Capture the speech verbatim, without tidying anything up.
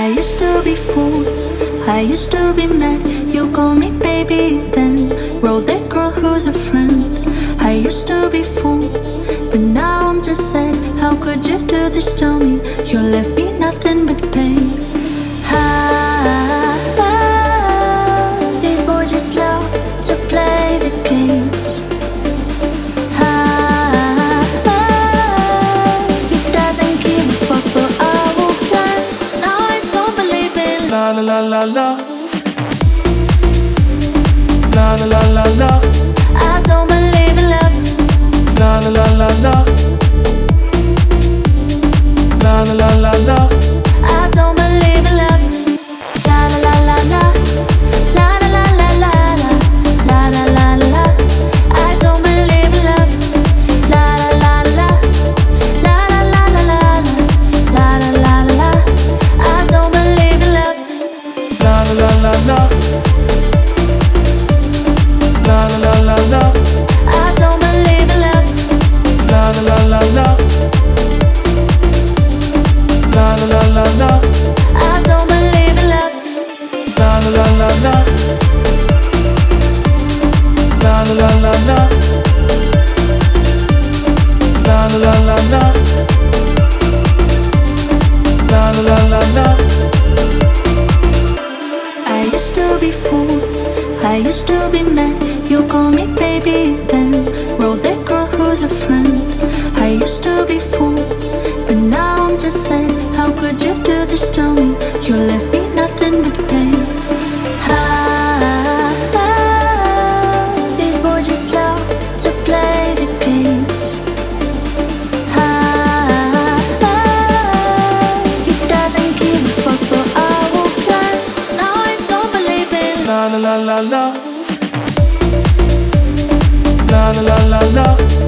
I used to be fooled, I used to be mad. You call me baby then wrote that girl who's a friend. I used to be fooled, but now I'm just sad. How could you do this to me? You left me nothing but pain. Ah, ah, these boys just love to play the games. Ah, ah, he doesn't give a fuck for our plans. Now I don't believe in la la la la la la la la la la. I don't believe in love. La la la la la la la la la la. I don't believe in love. La la la la la la la la la la la la la la la. I don't believe in love. La la la la la la la la la la la la la. I don't believe in love. La la la la la la la la la la. I don't believe in love. La la la la la la la la la la. I don't believe in love. La la la la la la la la la la la la la la la la la la la. I used to be fooled, I used to be mad. You call me baby then wrote that girl who's a friend. I used to be fooled, but now I'm just sad. How could you do this to me? You left me nothing but pain. Ah, ah, these boys just love to play the games. Ah, ah, he doesn't give a fuck for our plans. Now I don't believe in La la la la la la la la la la.